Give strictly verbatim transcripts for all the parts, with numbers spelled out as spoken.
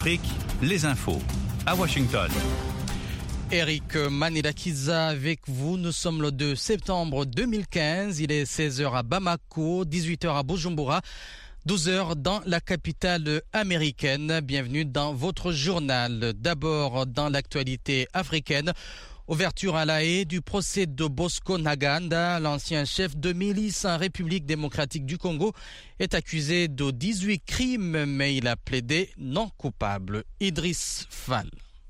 Afrique, les infos à Washington. Eric Manilakiza avec vous. Nous sommes le deux septembre deux mille quinze. Il est seize heures à Bamako, dix-huit heures à Bujumbura, douze heures dans la capitale américaine. Bienvenue dans votre journal. D'abord dans l'actualité africaine. Ouverture à La Haye du procès de Bosco Ntaganda, l'ancien chef de milice en République démocratique du Congo, est accusé de dix-huit crimes, mais il a plaidé non coupable. Idriss Fall.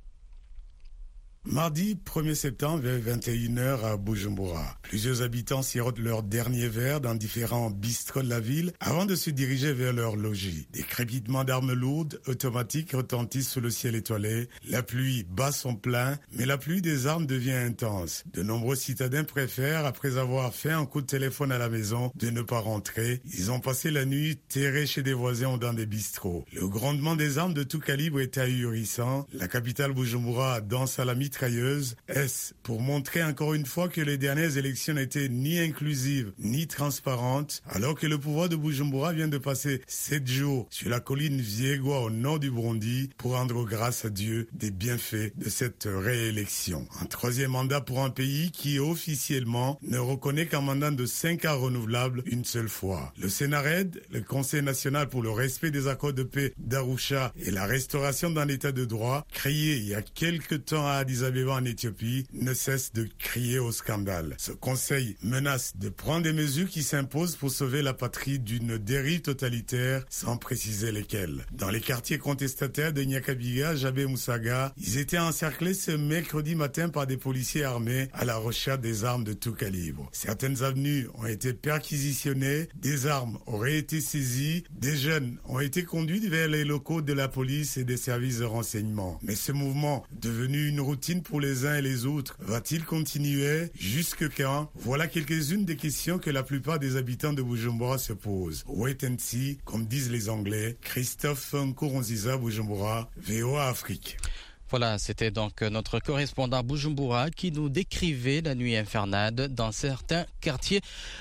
Mardi premier septembre vers vingt et une heures à Bujumbura. Plusieurs habitants sirotent leur dernier verre dans différents bistrots de la ville avant de se diriger vers leur logis. Des crépitements d'armes lourdes automatiques retentissent sous le ciel étoilé. La pluie bat son plein, mais la pluie des armes devient intense. De nombreux citadins préfèrent, après avoir fait un coup de téléphone à la maison, de ne pas rentrer. Ils ont passé la nuit terrés chez des voisins ou dans des bistrots. Le grondement des armes de tout calibre est ahurissant. La capitale Bujumbura danse à la mitrailleuse. Est-ce pour montrer encore une fois que les dernières élections n'étaient ni inclusives ni transparentes, alors que le pouvoir de Bujumbura vient de passer sept jours sur la colline Viegwa au nord du Burundi pour rendre grâce à Dieu des bienfaits de cette réélection. Un troisième mandat pour un pays qui officiellement ne reconnaît qu'un mandat de cinq ans renouvelable une seule fois. Le Sénarède, le Conseil national pour le respect des accords de paix d'Arusha et la restauration dans l'état de droit, créé il y a quelque temps à Addis Abeba en Éthiopie, ne cesse de crier au scandale. Ce conseil menace de prendre des mesures qui s'imposent pour sauver la patrie d'une dérive totalitaire, sans préciser lesquelles. Dans les quartiers contestataires de Nyakabiga, Jabé Moussaga, ils étaient encerclés ce mercredi matin par des policiers armés à la recherche des armes de tout calibre. Certaines avenues ont été perquisitionnées, des armes auraient été saisies, des jeunes ont été conduits vers les locaux de la police et des services de renseignement. Mais ce mouvement, devenu une routine pour les uns et les autres, va-t-il continuer? Jusque quand? Voilà quelques-unes des questions que la plupart des habitants de Bujumbura se posent. Wait and see, comme disent les Anglais. Christophe Nkurunziza, Bujumbura, V O A Afrique. Voilà, c'était donc notre correspondant Bujumbura qui nous décrivait la nuit infernale dans certains quartiers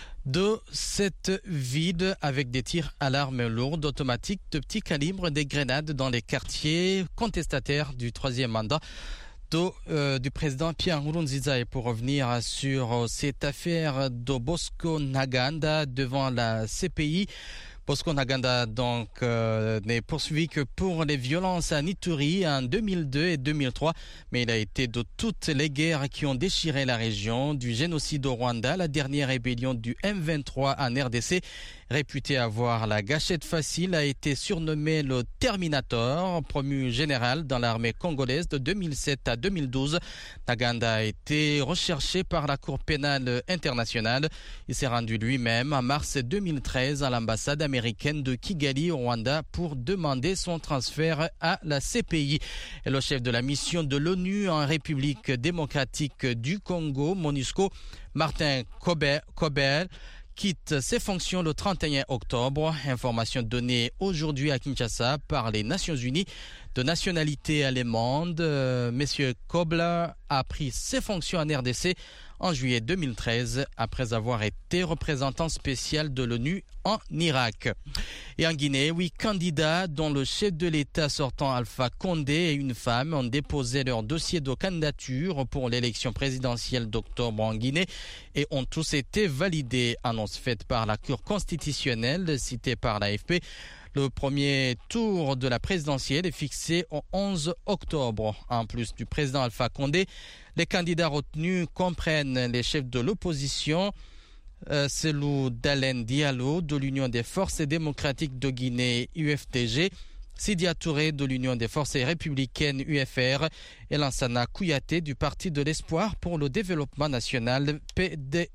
de cette ville avec des tirs à l'arme lourde automatiques de petit calibre, des grenades dans les quartiers contestataires du troisième mandat De, euh, du président Pierre Nkurunziza. Et pour revenir sur euh, cette affaire de Bosco Ntaganda devant la C P I, Bosco Ntaganda donc euh, n'est poursuivi que pour les violences à Ituri en deux mille deux et deux mille trois, mais il a été de toutes les guerres qui ont déchiré la région, du génocide au Rwanda, la dernière rébellion du M vingt-trois en R D C. Réputé avoir la gâchette facile, a été surnommé le Terminator, promu général dans l'armée congolaise de deux mille sept à deux mille douze. Ntaganda a été recherché par la Cour pénale internationale. Il s'est rendu lui-même en mars deux mille treize à l'ambassade américaine de Kigali au Rwanda pour demander son transfert à la C P I. Et le chef de la mission de l'ONU en République démocratique du Congo, MONUSCO, Martin Kobler, quitte ses fonctions le trente et un octobre. Information donnée aujourd'hui à Kinshasa par les Nations Unies. De nationalité allemande, euh, Monsieur Kobler a pris ses fonctions en R D C en juillet deux mille treize après avoir été représentant spécial de l'ONU en Irak. Et en Guinée, huit candidats dont le chef de l'État sortant Alpha Condé et une femme ont déposé leur dossier de candidature pour l'élection présidentielle d'octobre en Guinée et ont tous été validés. Annonce faite par la Cour constitutionnelle citée par l'A F P. Le premier tour de la présidentielle est fixé au onze octobre. En plus du président Alpha Condé, les candidats retenus comprennent les chefs de l'opposition, euh, Cellou Dalein Diallo de l'Union des forces démocratiques de Guinée U F D G, Sidia Touré de l'Union des forces républicaines U F R et Lansana Kouyaté du Parti de l'Espoir pour le développement national P D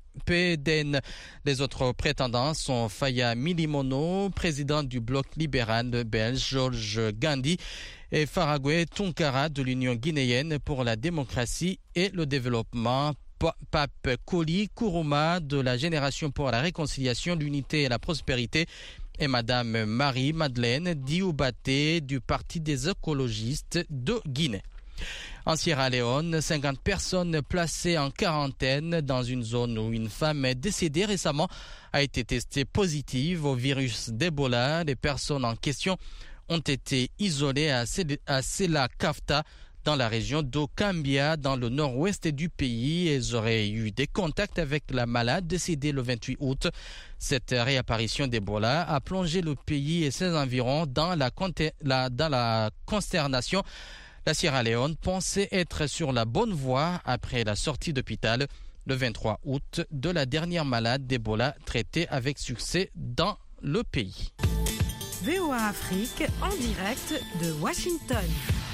N. Les autres prétendants sont Faya Milimono, président du bloc libéral belge Georges Gandhi, et Faragoué Tunkara de l'Union guinéenne pour la démocratie et le développement, Pape Koli Kourouma de la Génération pour la réconciliation, l'unité et la prospérité, et Madame Marie-Madeleine Dioubaté du Parti des écologistes de Guinée. En Sierra Leone, cinquante personnes placées en quarantaine dans une zone où une femme décédée récemment a été testée positive au virus d'Ebola. Les personnes en question ont été isolés à Sela Kafta, dans la région d'Okambia, dans le nord-ouest du pays. Ils auraient eu des contacts avec la malade décédée le vingt-huit août. Cette réapparition d'Ebola a plongé le pays et ses environs dans la, la, dans la consternation. La Sierra Leone pensait être sur la bonne voie après la sortie d'hôpital le vingt-trois août de la dernière malade d'Ebola traitée avec succès dans le pays. V O A Afrique en direct de Washington.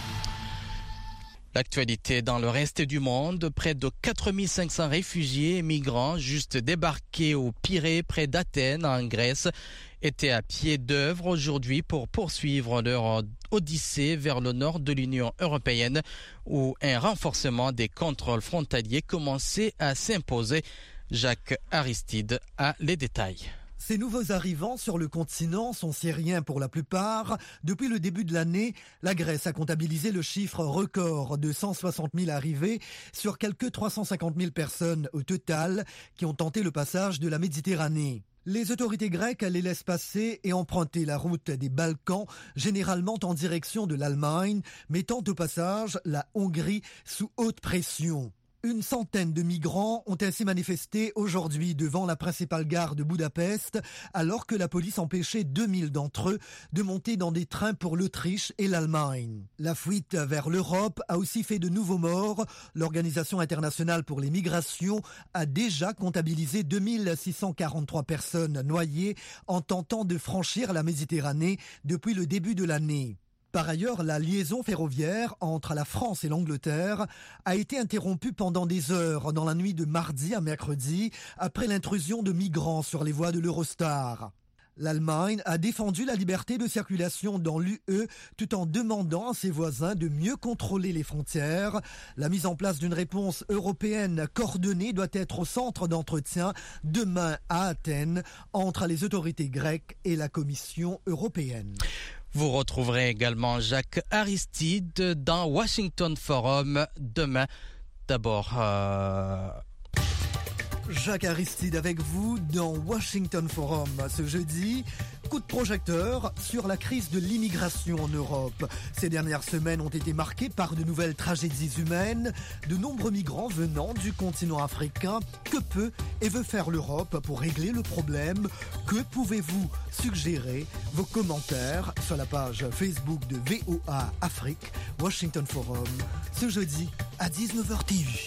L'actualité dans le reste du monde, près de quatre mille cinq cents réfugiés et migrants juste débarqués au Pirée près d'Athènes en Grèce étaient à pied d'œuvre aujourd'hui pour poursuivre leur odyssée vers le nord de l'Union européenne où un renforcement des contrôles frontaliers commençait à s'imposer. Jacques Aristide a les détails. Ces nouveaux arrivants sur le continent sont syriens pour la plupart. Depuis le début de l'année, la Grèce a comptabilisé le chiffre record de cent soixante mille arrivées sur quelques trois cent cinquante mille personnes au total qui ont tenté le passage de la Méditerranée. Les autorités grecques les laissent passer et emprunter la route des Balkans, généralement en direction de l'Allemagne, mettant au passage la Hongrie sous haute pression. Une centaine de migrants ont ainsi manifesté aujourd'hui devant la principale gare de Budapest, alors que la police empêchait deux mille d'entre eux de monter dans des trains pour l'Autriche et l'Allemagne. La fuite vers l'Europe a aussi fait de nouveaux morts. L'Organisation internationale pour les migrations a déjà comptabilisé deux mille six cent quarante-trois personnes noyées en tentant de franchir la Méditerranée depuis le début de l'année. Par ailleurs, la liaison ferroviaire entre la France et l'Angleterre a été interrompue pendant des heures dans la nuit de mardi à mercredi après l'intrusion de migrants sur les voies de l'Eurostar. L'Allemagne a défendu la liberté de circulation dans l'U E tout en demandant à ses voisins de mieux contrôler les frontières. La mise en place d'une réponse européenne coordonnée doit être au centre d'entretien demain à Athènes entre les autorités grecques et la Commission européenne. Vous retrouverez également Jacques Aristide dans Washington Forum demain. D'abord... Euh... Jacques Aristide avec vous dans Washington Forum ce jeudi. Coup de projecteur sur la crise de l'immigration en Europe. Ces dernières semaines ont été marquées par de nouvelles tragédies humaines. De nombreux migrants venant du continent africain. Que peut et veut faire l'Europe pour régler le problème? Que pouvez-vous suggérer? Vos commentaires sur la page Facebook de V O A Afrique, Washington Forum, ce jeudi à dix-neuf heures T U.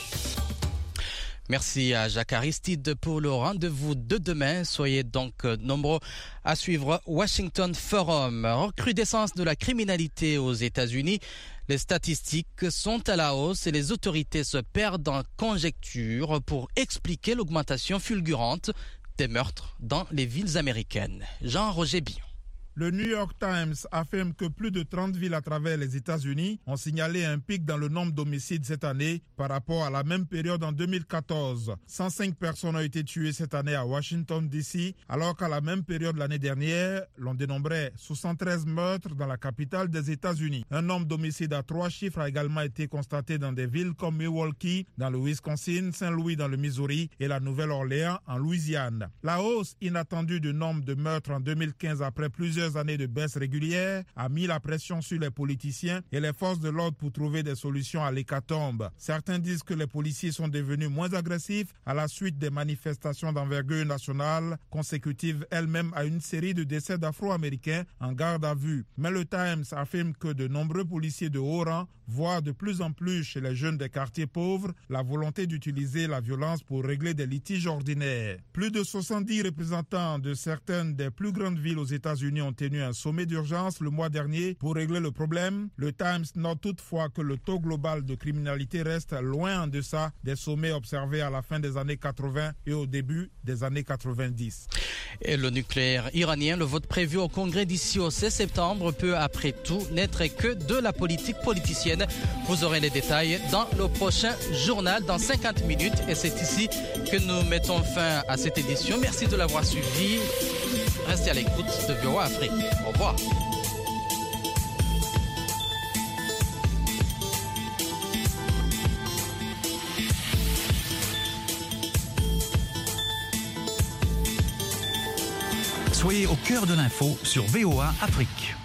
Merci à Jacques Aristide pour le rendez-vous de demain. Soyez donc nombreux à suivre Washington Forum. Recrudescence de la criminalité aux États-Unis. Les statistiques sont à la hausse et les autorités se perdent en conjectures pour expliquer l'augmentation fulgurante des meurtres dans les villes américaines. Jean-Roger Billon. Le New York Times affirme que plus de trente villes à travers les États-Unis ont signalé un pic dans le nombre d'homicides cette année par rapport à la même période en deux mille quatorze. cent cinq personnes ont été tuées cette année à Washington D C, alors qu'à la même période l'année dernière, l'on dénombrait soixante-treize meurtres dans la capitale des États-Unis. Un nombre d'homicides à trois chiffres a également été constaté dans des villes comme Milwaukee, dans le Wisconsin, Saint-Louis dans le Missouri et la Nouvelle-Orléans en Louisiane. La hausse inattendue du nombre de meurtres en deux mille quinze après plusieurs années de baisse régulière a mis la pression sur les politiciens et les forces de l'ordre pour trouver des solutions à l'hécatombe. Certains disent que les policiers sont devenus moins agressifs à la suite des manifestations d'envergure nationale consécutives elles-mêmes à une série de décès d'Afro-Américains en garde à vue. Mais le Times affirme que de nombreux policiers de haut rang voient de plus en plus chez les jeunes des quartiers pauvres la volonté d'utiliser la violence pour régler des litiges ordinaires. Plus de soixante-dix représentants de certaines des plus grandes villes aux États-Unis ont tenu un sommet d'urgence le mois dernier pour régler le problème. Le Times note toutefois que le taux global de criminalité reste loin en deçà des sommets observés à la fin des années quatre-vingts et au début des années quatre-vingt-dix. Et le nucléaire iranien, le vote prévu au Congrès d'ici au seize septembre peut après tout n'être que de la politique politicienne. Vous aurez les détails dans le prochain journal dans cinquante minutes et c'est ici que nous mettons fin à cette édition. Merci de l'avoir suivi. Restez à l'écoute de V O A Afrique. Au revoir. Soyez au cœur de l'info sur V O A Afrique.